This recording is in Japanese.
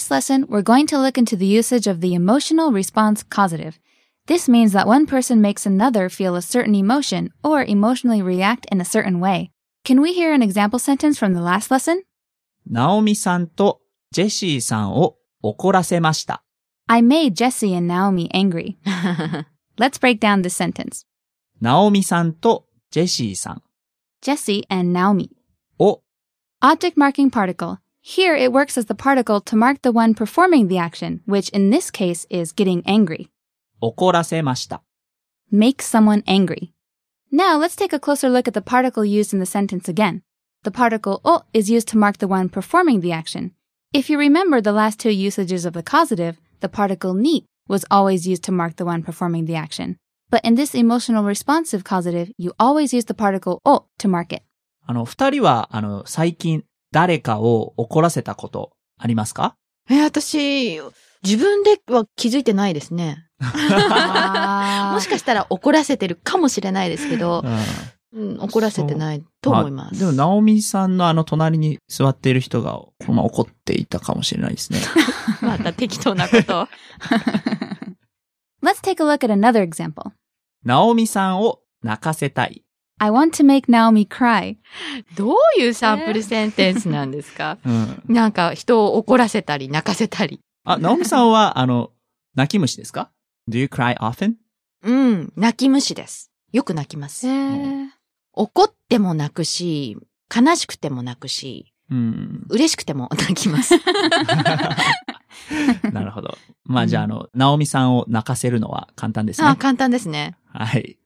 this lesson, we're going to look into the usage of the emotional response causative. This means that one person makes another feel a certain emotion or emotionally react in a certain way. Can we hear an example sentence from the last lesson? ナオミさんとジェシーさんを怒らせました。 I made Jessie and Naomi angry. Let's break down this sentence. ナオミさんとジェシーさん Jessie and Naomi. を Object marking particle. Here it works as the particle to mark the one performing the action, which in this case is getting angry. 怒らせました。 Make someone angry. Now let's take a closer look at the particle used in the sentence again. The particle o is used to mark the one performing the action. If you remember the last two usages of the causative, the particle ni was always used to mark the one performing the action. But in this emotional responsive causative, you always use the particle o to mark it. 二人は、最近誰かを怒らせたことありますか？ 私、自分では気づいてないですね。もしかしたら怒らせてるかもしれないですけど、怒らせてないと思います。 でも、ナオミさんの隣に座っている人が、怒っていたかもしれないですね。 また適当なことを。 Let's take a look at another example. ナオミさんを泣かせたい。 I want to make Naomi cry. どういうサンプルセンテンスなんですか？なんか人を怒らせたり泣かせたり。 ナオミさんは、泣き虫ですか？ Do you cry often? 泣き虫です。よく泣きます。怒っても泣くし、悲しくても泣くし、嬉しくても泣きます。 なるほど。じゃあ、ナオミさんを泣かせるのは簡単ですね。 簡単ですね。 はい。